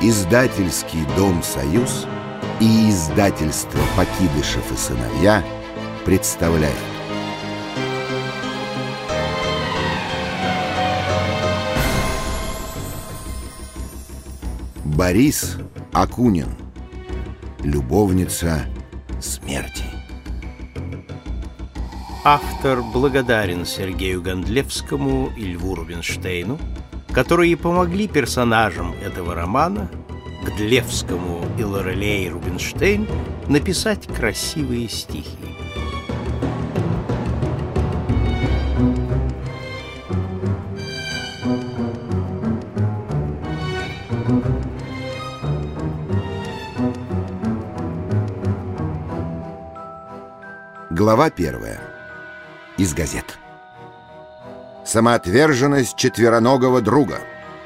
Издательский дом «Союз» и издательство «Покидышев и сыновья» представляют. Борис Акунин. Любовница смерти. Автор благодарен Сергею Гондлевскому и Льву Рубинштейну, которые помогли персонажам этого романа, Гдлевскому и Лорелей Рубинштейн, написать красивые стихи. Глава 1. Из газет. Самоотверженность четвероногого друга.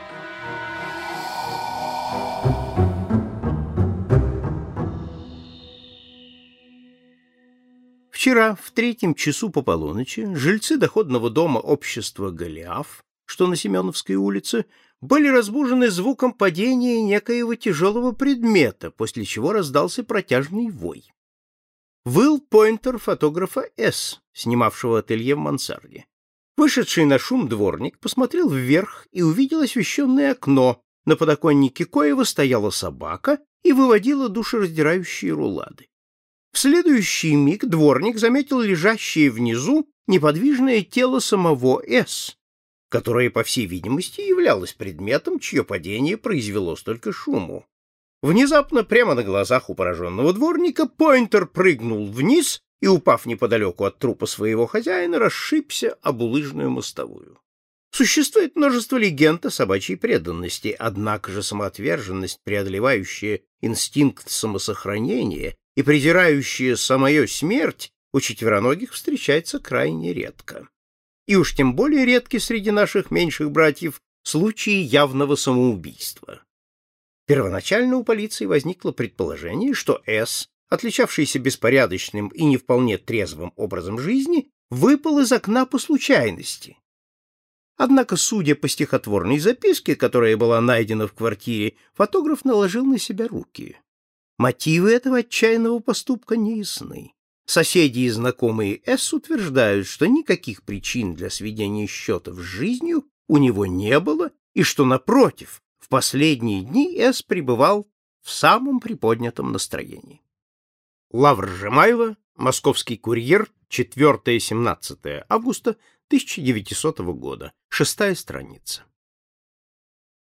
Вчера в 3 часу по полуночи жильцы доходного дома общества «Голиаф», что на Семеновской улице, были разбужены звуком падения некоего тяжелого предмета, после чего раздался протяжный вой. Выл поинтер фотографа С., снимавшего ателье в мансарде. Вышедший на шум дворник посмотрел вверх и увидел освещенное окно, на подоконнике коего стояла собака и выводила душераздирающие рулады. В следующий миг дворник заметил лежащее внизу неподвижное тело самого С., которое, по всей видимости, являлось предметом, чье падение произвело столько шуму. Внезапно, прямо на глазах у пораженного дворника, поинтер прыгнул вниз и, упав неподалеку от трупа своего хозяина, расшибся об улыжную мостовую. Существует множество легенд о собачьей преданности, однако же самоотверженность, преодолевающая инстинкт самосохранения и презирающая самую смерть, у четвероногих встречается крайне редко. И уж тем более редки среди наших меньших братьев случаи явного самоубийства. Первоначально у полиции возникло предположение, что С., отличавшийся беспорядочным и не вполне трезвым образом жизни, выпал из окна по случайности. Однако, судя по стихотворной записке, которая была найдена в квартире, фотограф наложил на себя руки. Мотивы этого отчаянного поступка не ясны. Соседи и знакомые С. утверждают, что никаких причин для сведения счетов с жизнью у него не было, и что, напротив, в последние дни С. пребывал в самом приподнятом настроении. Лавр Жемайло, Московский курьер, 4-17 августа 1900 года, 6-я страница.